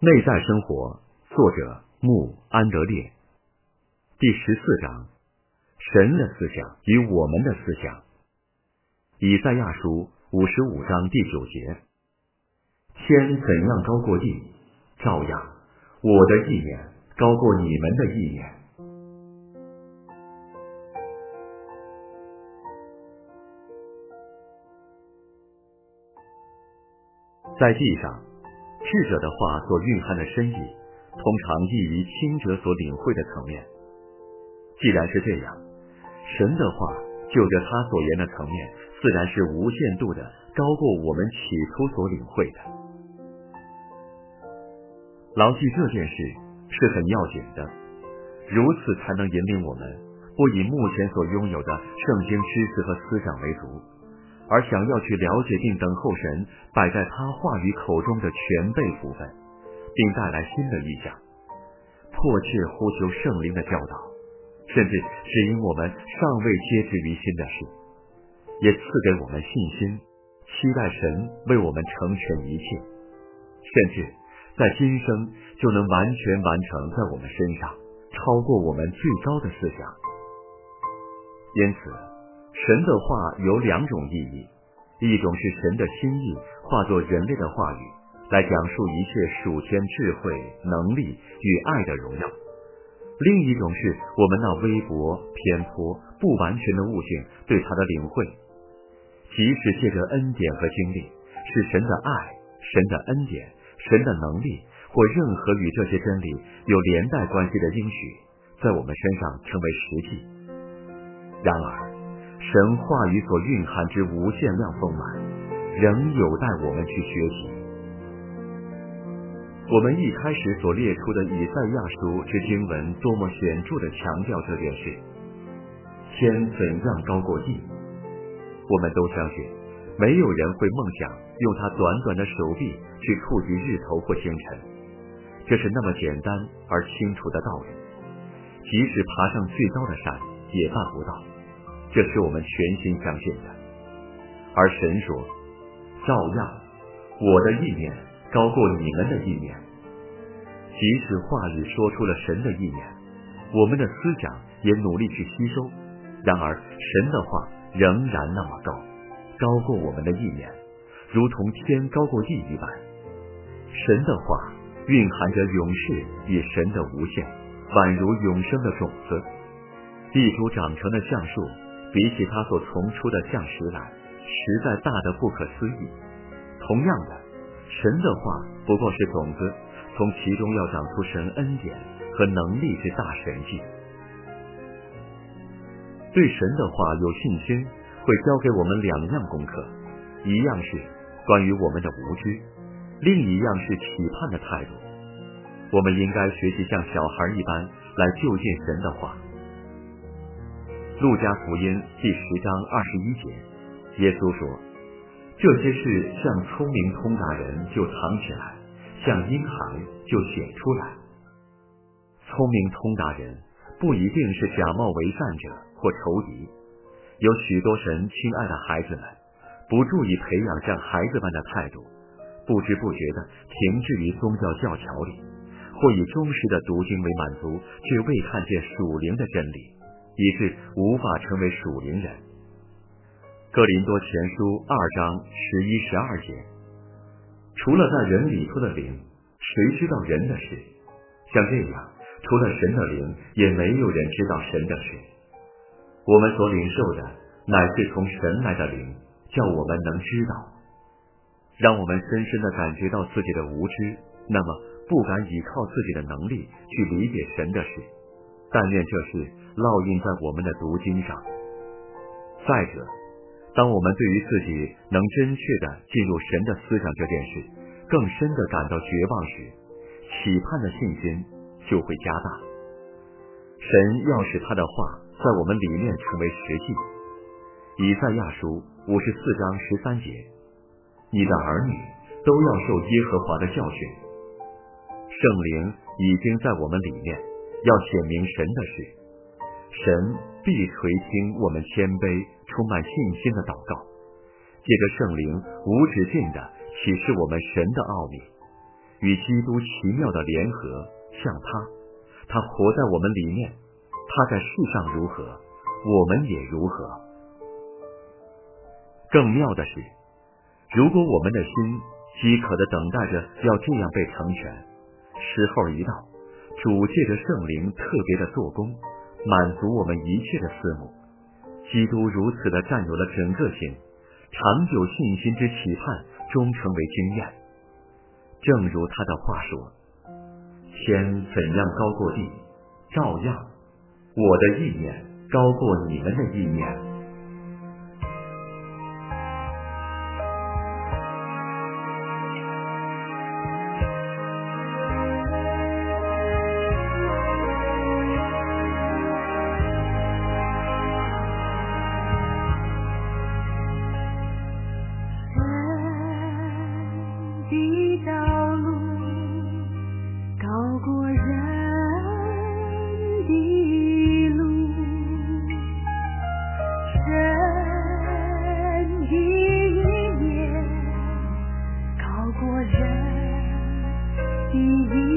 内在生活，作者穆安德烈。第14章，神的思想与我们的思想。以赛亚书55章第9节，天怎样高过地，照样我的意念高过你们的意念。在地上，智者的话所蕴含的深意，通常易于轻者所领会的层面。既然是这样，神的话就着他所言的层面，自然是无限度的高过我们起初所领会的。牢记这件事是很要紧的，如此才能引领我们不以目前所拥有的圣经知识和思想为足，而想要去了解并等候神摆在他话语口中的全备福分，并带来新的意象，迫切呼求圣灵的教导，甚至指引我们尚未接知于心的事，也赐给我们信心，期待神为我们成全一切，甚至在今生就能完全完成在我们身上，超过我们最高的思想。因此神的话有2种意义，一种是神的心意化作人类的话语，来讲述一切属天智慧、能力与爱的荣耀；另一种是我们那微薄、偏颇、不完全的悟性对它的领会。即使借着恩典和经历，是神的爱、神的恩典、神的能力或任何与这些真理有连带关系的应许，在我们身上成为实际。然而神话语所蕴含之无限量丰满，仍有待我们去学习。我们一开始所列出的以赛亚书之经文多么显著地强调这件事，天怎样高过地。我们都相信没有人会梦想用他短短的手臂去触及日头或星辰，这是那么简单而清楚的道理，即使爬上最高的山也办不到，这是我们全心相信的。而神说，照样我的意念高过你们的意念。即使话语说出了神的意念，我们的思想也努力去吸收，然而神的话仍然那么高，高过我们的意念，如同天高过地一般。神的话蕴含着永世与神的无限，宛如永生的种子。一株长成的橡树比起它所从出的橡石来，实在大得不可思议。同样的，神的话不过是种子，从其中要长出神恩典和能力之大神迹。对神的话有信心，会教给我们2样功课，一样是关于我们的无知，另一样是期盼的态度。我们应该学习像小孩一般来就近神的话。路加福音第10章21节，耶稣说，这些事像聪明通达人就藏起来，像婴孩就显出来。聪明通达人不一定是假冒为善者或仇敌，有许多神亲爱的孩子们不注意培养像孩子般的态度，不知不觉地停滞于宗教教条里，或以忠实的读经为满足，却未看见属灵的真理，以致无法成为属灵人。哥林多前书2章11、12节，除了在人里头的灵，谁知道人的事？像这样，除了神的灵，也没有人知道神的事。我们所领受的乃是从神来的灵，叫我们能知道，让我们深深地感觉到自己的无知，那么不敢依靠自己的能力去理解神的事，但愿这事烙印在我们的读经上。再者，当我们对于自己能真确地进入神的思想这件事更深地感到绝望时，期盼的信心就会加大。神要使他的话在我们里面成为实际。以赛亚书54章13节，你的儿女都要受耶和华的教训。圣灵已经在我们里面，要显明神的事。神必垂听我们谦卑充满信心的祷告，借着圣灵无止境地启示我们神的奥秘， 与基督奇妙的联合，像他活在我们里面，他在世上如何，我们也如何。更妙的是，如果我们的心饥渴地等待着要这样被成全，时候一到，主借着圣灵特别的做工，满足我们一切的思慕，基督如此地占有了整个心，长久信心之期盼终成为经验。正如他的话说，天怎样高过地，照样我的意念高过你们的意念。 的道路高过人的路，神的意念高过人的意念。